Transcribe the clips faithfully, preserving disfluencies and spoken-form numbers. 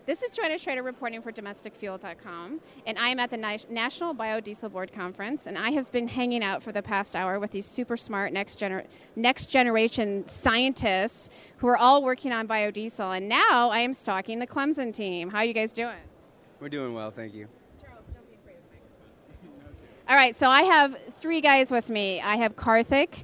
This is Joanna Schrader reporting for domestic fuel dot com, and I am at the National Biodiesel Board Conference, and I have been hanging out for the past hour with these super smart next, gener- next generation scientists who are all working on biodiesel, and now I am stalking the Clemson team. How are you guys doing? We're doing well, thank you. Charles, don't be afraid of the microphone. All right, so I have three guys with me. I have Karthik.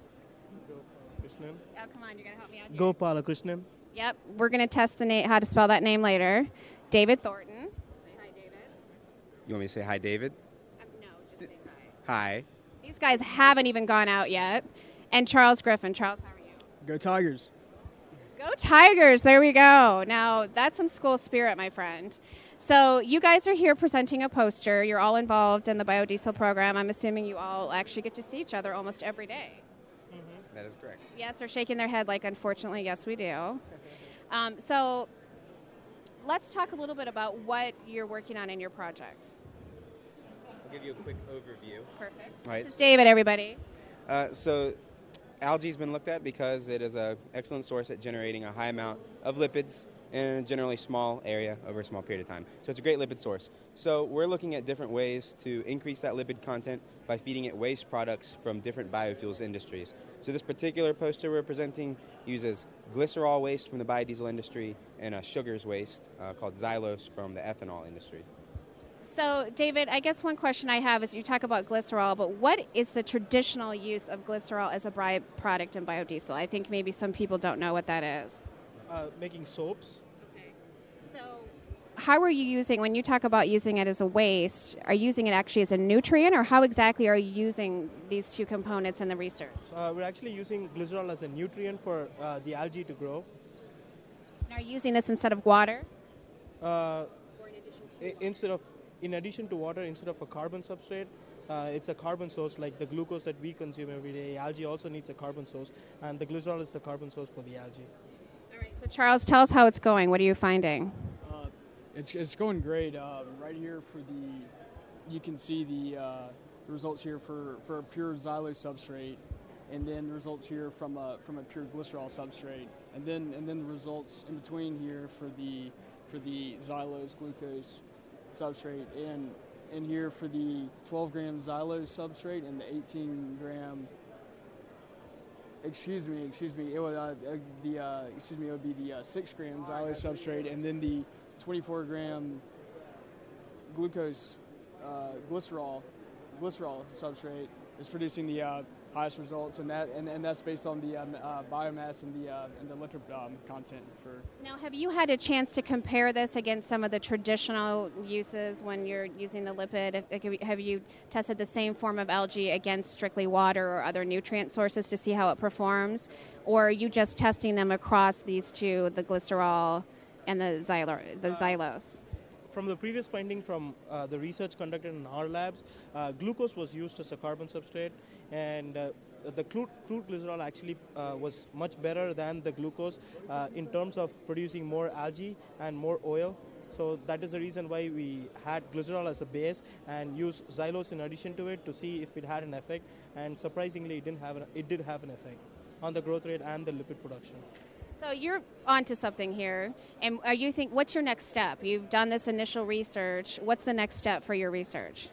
Krishnan. Oh, come on, you're going to help me out here. Gopala Krishnan. Yep, we're going to test the name, how to spell that name later. David Thornton. Say hi, David. You want me to say hi, David? Um, no, just say hi. Hi. These guys haven't even gone out yet. And Charles Griffin. Charles, how are you? Go Tigers. Go Tigers. There we go. Now, that's some school spirit, my friend. So you guys are here presenting a poster. You're all involved in the biodiesel program. I'm assuming you all actually get to see each other almost every day. That is correct. Yes, they're shaking their head like, unfortunately, yes, we do. Um, so let's talk a little bit about what you're working on in your project. I'll give you a quick overview. Perfect. All right. This is David, everybody. Uh, so algae's been looked at because it is an excellent source at generating a high amount of lipids in a generally small area over a small period of time. So it's a great lipid source. So we're looking at different ways to increase that lipid content by feeding it waste products from different biofuels industries. So this particular poster we're presenting uses glycerol waste from the biodiesel industry and a sugars waste uh, called xylose from the ethanol industry. So, David, I guess one question I have is you talk about glycerol, but what is the traditional use of glycerol as a byproduct in biodiesel? I think maybe some people don't know what that is. Uh, making soaps. Okay. So, how are you using, when you talk about using it as a waste, are you using it actually as a nutrient, or how exactly are you using these two components in the research? Uh, we're actually using glycerol as a nutrient for uh, the algae to grow. And are you using this instead of water? Uh, or in addition to I- instead of, in addition to water, instead of a carbon substrate, uh, it's a carbon source like the glucose that we consume every day. Algae also needs a carbon source, and the glycerol is the carbon source for the algae. All right. So, Charles, tell us how it's going. What are you finding? Uh, it's it's going great. Uh, right here for the, you can see the, uh, the results here for, for a pure xylose substrate, and then the results here from a from a pure glycerol substrate, and then and then the results in between here for the for the xylose glucose substrate, and and here for the twelve gram xylose substrate and the eighteen gram. Excuse me, excuse me. It would uh, the uh, excuse me. It would be the uh, six gram xylose substrate, and then the twenty-four gram glucose uh, glycerol glycerol substrate is producing the uh, highest results, and that and, and that's based on the um, uh, biomass and the uh, and the lipid um, content for. Now, have you had a chance to compare this against some of the traditional uses when you're using the lipid? Have- Have you tested the same form of algae against strictly water or other nutrient sources to see how it performs? Or are you just testing them across these two, the glycerol and the, xylo- the xylose? From the previous finding from uh, the research conducted in our labs, uh, glucose was used as a carbon substrate, and uh, the crude, crude glycerol actually uh, was much better than the glucose uh, in terms of producing more algae and more oil. So that is the reason why we had glycerol as a base and used xylose in addition to it to see if it had an effect. And surprisingly, it didn't have an, it did have an effect on the growth rate and the lipid production. So you're onto something here, and are you think what's your next step? You've done this initial research. What's the next step for your research?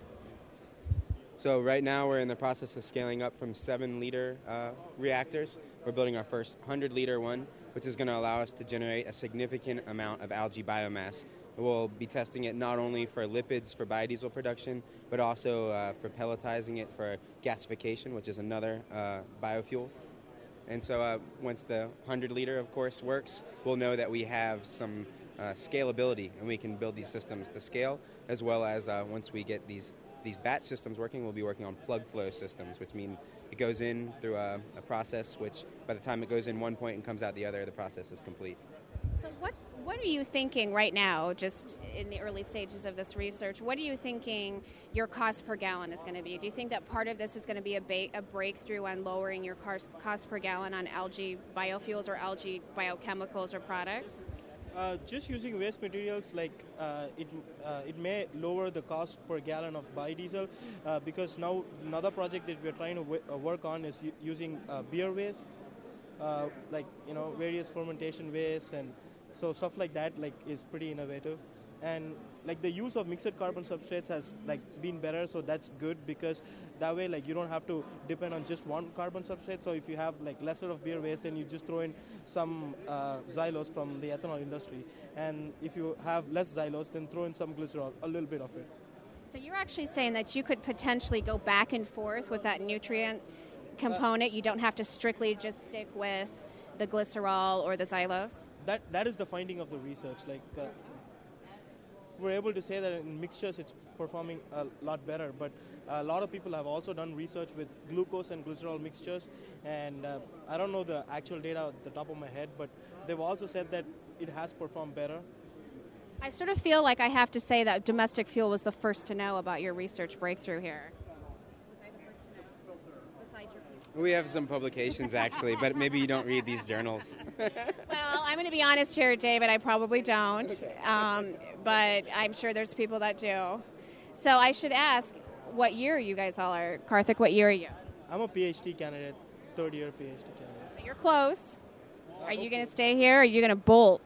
So right now we're in the process of scaling up from seven liter uh, reactors. We're building our first one hundred liter one, which is going to allow us to generate a significant amount of algae biomass. We'll be testing it not only for lipids for biodiesel production, but also uh, for pelletizing it for gasification, which is another uh, biofuel. And so uh, once the one hundred liter, of course, works, we'll know that we have some uh, scalability, and we can build these systems to scale, as well as uh, once we get these these batch systems working, we'll be working on plug flow systems, which mean it goes in through a, a process which by the time it goes in one point and comes out the other, the process is complete. So what what are you thinking right now, just in the early stages of this research? What are you thinking your cost per gallon is going to be? Do you think that part of this is going to be a, ba- a breakthrough on lowering your cost, cost per gallon on algae biofuels or algae biochemicals or products? Uh, just using waste materials, like uh, it, uh, it may lower the cost per gallon of biodiesel uh, because now another project that we're trying to w- uh, work on is u- using uh, beer waste, uh, like you know various fermentation waste and So stuff like that like is pretty innovative, and like the use of mixed carbon substrates has like been better. So that's good because that way like you don't have to depend on just one carbon substrate. So if you have like lesser of beer waste, then you just throw in some uh, xylose from the ethanol industry, and if you have less xylose, then throw in some glycerol, a little bit of it. So you're actually saying that you could potentially go back and forth with that nutrient component. You don't have to strictly just stick with the glycerol or the xylose? That that is the finding of the research. Like uh, we're able to say that in mixtures it's performing a lot better, but a lot of people have also done research with glucose and glycerol mixtures, and uh, I don't know the actual data at the top of my head, but they've also said that it has performed better. I sort of feel like I have to say that Domestic Fuel was the first to know about your research breakthrough here. Was I the first to know? Besides your piece? We have some publications actually, but maybe you don't read these journals. Well, I'm going to be honest here, David. I probably don't, um, but I'm sure there's people that do. So I should ask, what year you guys all are? Karthik, what year are you? I'm a PhD candidate, third year PhD candidate. So you're close. Are you going to stay here, or are you going to bolt?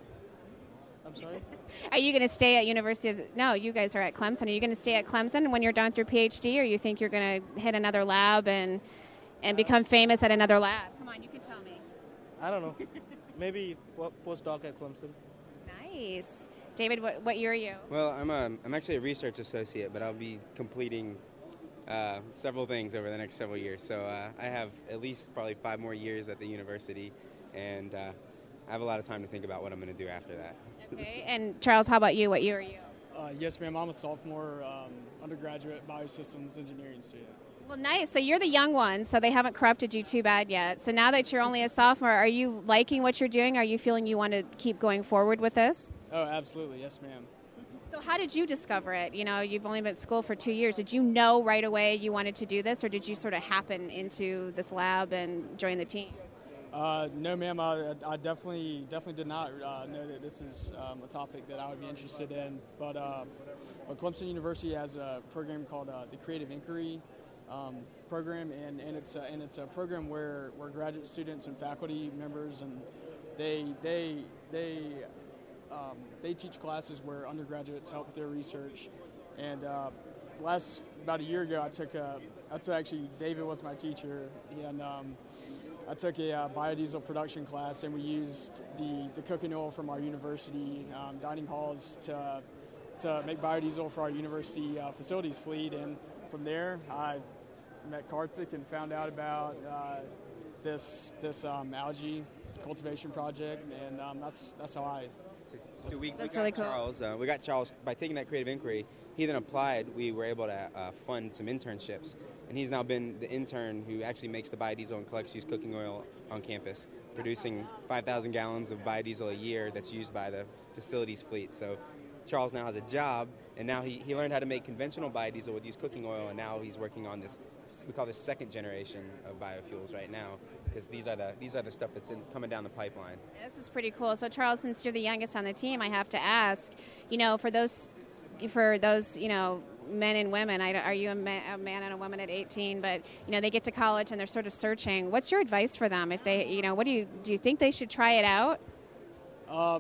I'm sorry? Are you going to stay at University of... No, you guys are at Clemson. Are you going to stay at Clemson when you're done with your PhD, or you think you're going to hit another lab and and become famous at another lab? Come on, you can tell me. I don't know. Maybe po- postdoc at Clemson. Nice. David, what, what year are you? Well, I'm a, I'm actually a research associate, but I'll be completing uh, several things over the next several years. So uh, I have at least probably five more years at the university, and uh, I have a lot of time to think about what I'm going to do after that. Okay. And Charles, how about you? What year are you? Uh, yes, ma'am. I'm a sophomore um, undergraduate biosystems engineering student. Well, nice. So you're the young one, so they haven't corrupted you too bad yet. So now that you're only a sophomore, are you liking what you're doing? Are you feeling you want to keep going forward with this? Oh, absolutely. Yes, ma'am. So how did you discover it? You know, you've only been at school for two years. Did you know right away you wanted to do this, or did you sort of happen into this lab and join the team? Uh, no, ma'am. I, I definitely, definitely did not uh, know that this is um, a topic that I would be interested in. But, uh, but Clemson University has a program called uh, the Creative Inquiry um, program, and, and it's a, and it's a program where, where graduate students and faculty members and they they they um, they teach classes where undergraduates help with their research. And uh, last about a year ago, I took a I took actually David was my teacher, and um, I took a uh, biodiesel production class, and we used the, the cooking oil from our university um, dining halls to to make biodiesel for our university uh, facilities fleet. And from there, I met Karthik and found out about uh, this this um, algae cultivation project, and um, that's that's how I. So we, That's we really got cool. Charles. Uh, we got Charles by taking that creative inquiry. He then applied. We were able to uh, fund some internships, and he's now been the intern who actually makes the biodiesel and collects used cooking oil on campus, producing five thousand gallons of biodiesel a year that's used by the facilities fleet. So Charles now has a job, and now he, he learned how to make conventional biodiesel with used cooking oil, and now he's working on this. We call this second generation of biofuels right now, because these are the these are the stuff that's in, coming down the pipeline. This is pretty cool. So Charles, since you're the youngest on the team, I have to ask, you know, for those, for those, you know, men and women, I, are you a man, a man and a woman at eighteen? But you know, they get to college and they're sort of searching. What's your advice for them? If they, you know, what do you do? You think they should try it out? Uh,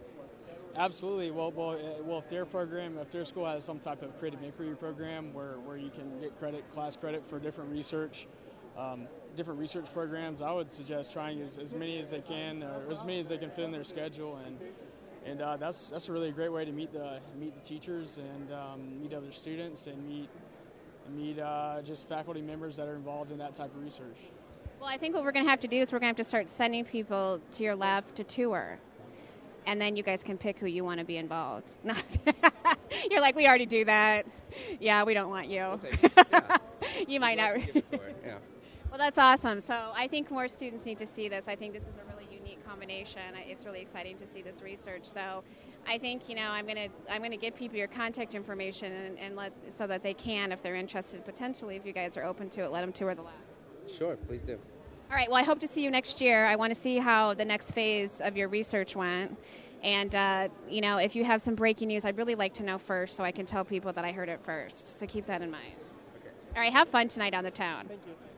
absolutely. Well, well, uh, well. If their program, if their school has some type of creative inquiry program where, where you can get credit, class credit for different research. Um, different research programs, I would suggest trying as, as many as they can, or as many as they can fit in their schedule, and and uh, that's that's a really great way to meet the meet the teachers and um, meet other students and meet and meet uh, just faculty members that are involved in that type of research. Well, I think what we're going to have to do is we're going to have to start sending people to your lab to tour, and then you guys can pick who you want to be involved. No. You're like, we already do that. Yeah, we don't want you. We'll take it. Yeah. You might not. Give it to her. Yeah. Well, that's awesome. So I think more students need to see this. I think this is a really unique combination. It's really exciting to see this research. So I think, you know, I'm going to I'm going to give people your contact information and, and let so that they can, if they're interested, potentially, if you guys are open to it, let them tour the lab. Sure, please do. All right. Well, I hope to see you next year. I want to see how the next phase of your research went. And, uh, you know, if you have some breaking news, I'd really like to know first so I can tell people that I heard it first. So keep that in mind. Okay. All right. Have fun tonight on the town. Thank you.